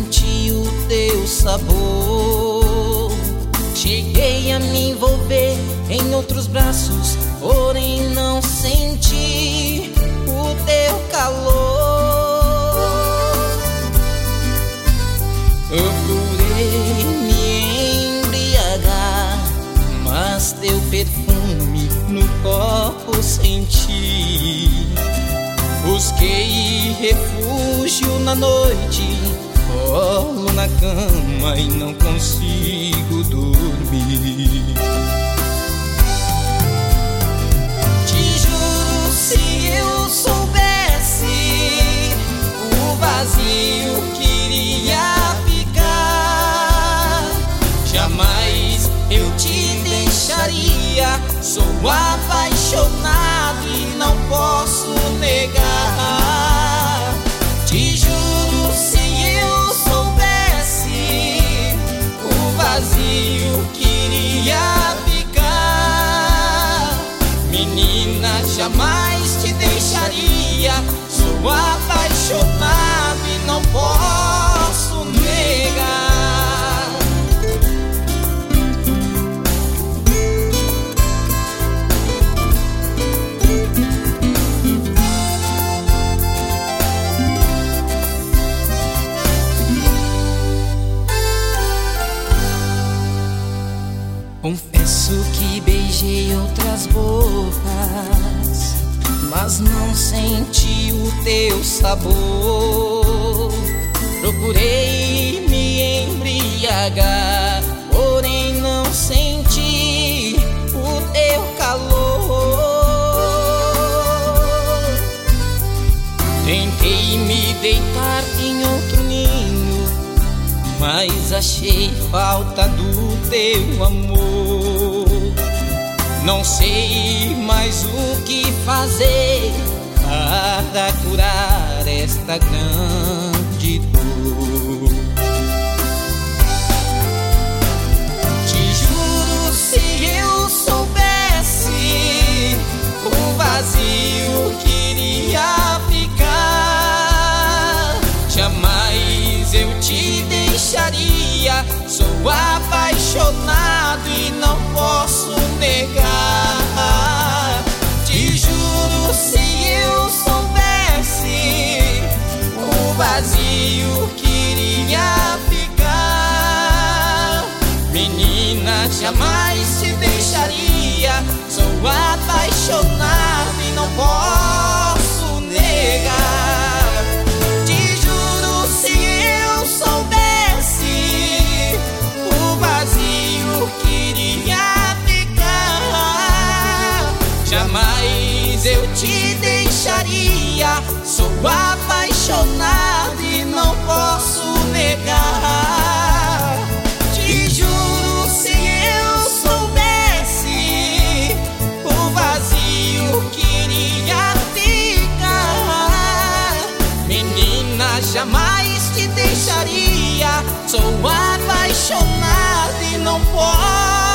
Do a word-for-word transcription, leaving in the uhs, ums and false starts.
senti o teu sabor. Cheguei a me envolver em outros braços, porém não senti o teu calor. Procurei me embriagar, mas teu perfume no copo senti. Busquei refúgio na noite, rolo na cama e não consigo dormir. Te juro, se eu soubesse o vazio que iria ficar, jamais eu te deixaria. Sou apaixonado e não posso negar. Te juro, se eu soubesse o vazio que iria ficar, menina, jamais te deixaria. Sou apaixonado e não posso negar. Confesso que beijei outras bocas, mas não senti o teu sabor. Procurei me embriagar, porém não senti o teu calor. Tentei me deitar em outro ninho, mas achei falta do teu amor. Não sei mais o que fazer para curar esta grande dor. Te juro, se eu soubesse o vazio que iria ficar, jamais eu te deixaria. Sou apaixonado e não posso negar. Te juro, se eu soubesse o vazio que iria ficar, menina, jamais te deixaria. Sou apaixonado e não posso negar. Te juro, se eu soubesse o vazio que iria ficar, jamais eu te deixaria. Sou apaixonado e não posso negar. Te juro, se eu soubesse o vazio que iria ficar, menina, jamais te deixaria. Sou apaixonado e não posso